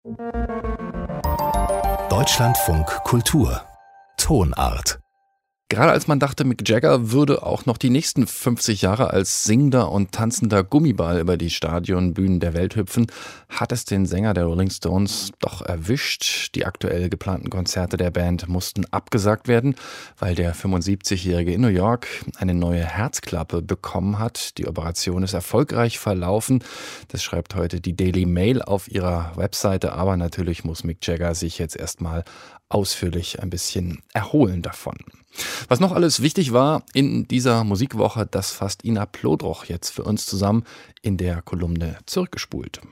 Deutschlandfunk Kultur Tonart. Gerade als man dachte, Mick Jagger würde auch noch die nächsten 50 Jahre als singender und tanzender Gummiball über die Stadionbühnen der Welt hüpfen, hat es den Sänger der Rolling Stones doch erwischt. Die aktuell geplanten Konzerte der Band mussten abgesagt werden, weil der 75-Jährige in New York eine neue Herzklappe bekommen hat. Die Operation ist erfolgreich verlaufen. Das schreibt heute die Daily Mail auf ihrer Webseite. Aber natürlich muss Mick Jagger sich jetzt erstmal ausführlich ein bisschen erholen davon. Was noch alles wichtig war in dieser Musikwoche, das fasst Ina Plodroch jetzt für uns zusammen in der Kolumne Zurückgespult.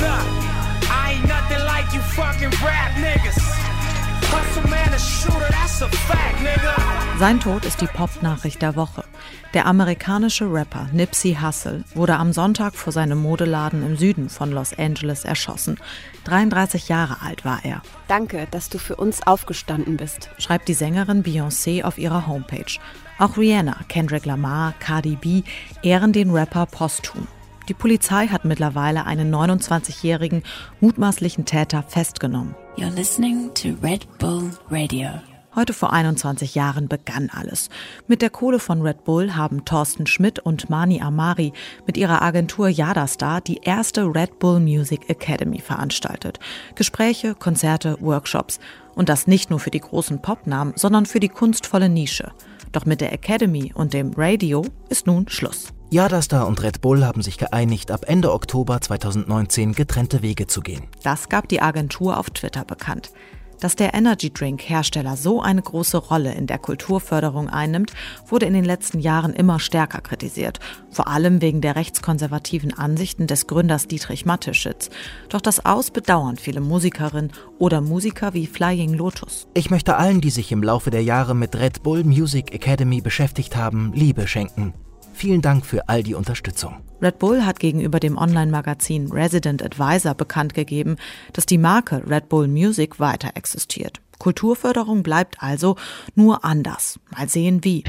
Sein Tod ist die Pop-Nachricht der Woche. Der amerikanische Rapper Nipsey Hussle wurde am Sonntag vor seinem Modeladen im Süden von Los Angeles erschossen. 33 Jahre alt war er. Danke, dass du für uns aufgestanden bist, schreibt die Sängerin Beyoncé auf ihrer Homepage. Auch Rihanna, Kendrick Lamar, Cardi B ehren den Rapper posthum. Die Polizei hat mittlerweile einen 29-jährigen mutmaßlichen Täter festgenommen. You're listening to Red Bull Radio. Heute vor 21 Jahren begann alles. Mit der Kohle von Red Bull haben Thorsten Schmidt und Mani Amari mit ihrer Agentur Yadastar die erste Red Bull Music Academy veranstaltet. Gespräche, Konzerte, Workshops. Und das nicht nur für die großen Popnamen, sondern für die kunstvolle Nische. Doch mit der Academy und dem Radio ist nun Schluss. Yadastar und Red Bull haben sich geeinigt, ab Ende Oktober 2019 getrennte Wege zu gehen. Das gab die Agentur auf Twitter bekannt. Dass der Energy-Drink-Hersteller so eine große Rolle in der Kulturförderung einnimmt, wurde in den letzten Jahren immer stärker kritisiert. Vor allem wegen der rechtskonservativen Ansichten des Gründers Dietrich Mateschitz. Doch das Aus bedauern viele Musikerinnen oder Musiker wie Flying Lotus. Ich möchte allen, die sich im Laufe der Jahre mit Red Bull Music Academy beschäftigt haben, Liebe schenken. Vielen Dank für all die Unterstützung. Red Bull hat gegenüber dem Online-Magazin Resident Advisor bekannt gegeben, dass die Marke Red Bull Music weiter existiert. Kulturförderung bleibt also nur anders. Mal sehen wie.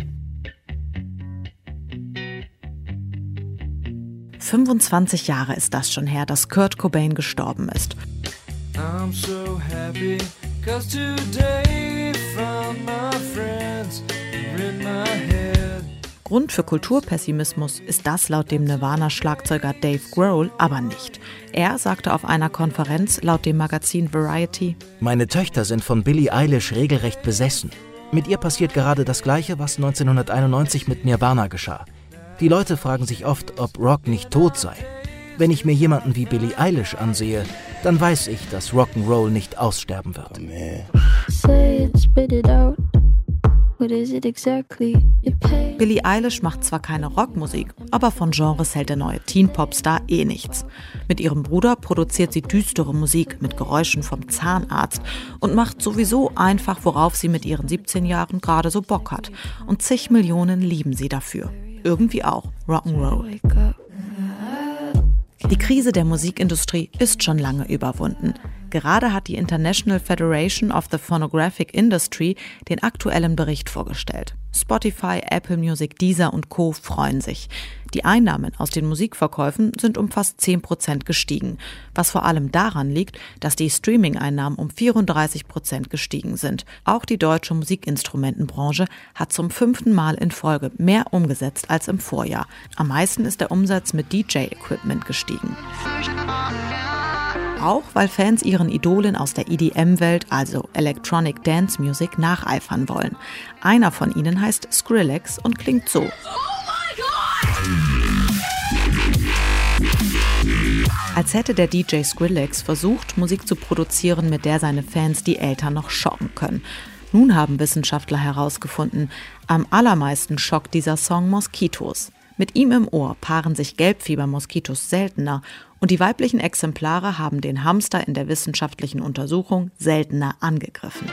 25 Jahre ist das schon her, dass Kurt Cobain gestorben ist. I'm so happy, 'cause today found my friends in my head. Grund für Kulturpessimismus ist das laut dem Nirvana-Schlagzeuger Dave Grohl aber nicht. Er sagte auf einer Konferenz laut dem Magazin Variety: Meine Töchter sind von Billie Eilish regelrecht besessen. Mit ihr passiert gerade das Gleiche, was 1991 mit Nirvana geschah. Die Leute fragen sich oft, ob Rock nicht tot sei. Wenn ich mir jemanden wie Billie Eilish ansehe, dann weiß ich, dass Rock'n'Roll nicht aussterben wird. Say it, spit it out. What is it exactly? Billie Eilish macht zwar keine Rockmusik, aber von Genres hält der neue Teen-Popstar nichts. Mit ihrem Bruder produziert sie düstere Musik mit Geräuschen vom Zahnarzt und macht sowieso einfach, worauf sie mit ihren 17 Jahren gerade so Bock hat. Und zig Millionen lieben sie dafür. Irgendwie auch Rock'n'Roll. Die Krise der Musikindustrie ist schon lange überwunden. Gerade hat die International Federation of the Phonographic Industry den aktuellen Bericht vorgestellt. Spotify, Apple Music, Deezer und Co. freuen sich. Die Einnahmen aus den Musikverkäufen sind um fast 10% gestiegen, was vor allem daran liegt, dass die Streaming-Einnahmen um 34% gestiegen sind. Auch die deutsche Musikinstrumentenbranche hat zum 5. Mal in Folge mehr umgesetzt als im Vorjahr. Am meisten ist der Umsatz mit DJ-Equipment gestiegen. Auch weil Fans ihren Idolen aus der EDM-Welt, also Electronic Dance Music, nacheifern wollen. Einer von ihnen heißt Skrillex und klingt so. Als hätte der DJ Skrillex versucht, Musik zu produzieren, mit der seine Fans die Eltern noch schocken können. Nun haben Wissenschaftler herausgefunden, am allermeisten schockt dieser Song Moskitos. Mit ihm im Ohr paaren sich Gelbfiebermoskitos seltener und die weiblichen Exemplare haben den Hamster in der wissenschaftlichen Untersuchung seltener angegriffen.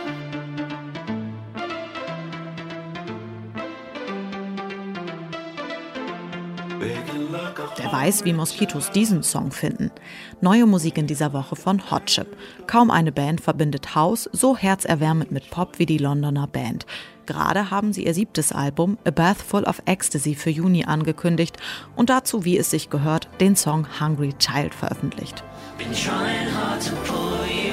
Wer weiß, wie Moskitos diesen Song finden. Neue Musik in dieser Woche von Hot Chip. Kaum eine Band verbindet House so herzerwärmend mit Pop wie die Londoner Band. Gerade haben sie ihr 7. Album A Bath Full of Ecstasy für Juni angekündigt und dazu, wie es sich gehört, den Song Hungry Child veröffentlicht. Been trying hard to pull you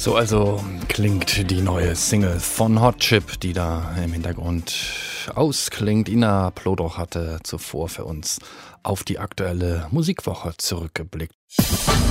So also klingt die neue Single von Hot Chip, die da im Hintergrund ausklingt. Ina Plodoch hatte zuvor für uns auf die aktuelle Musikwoche zurückgeblickt.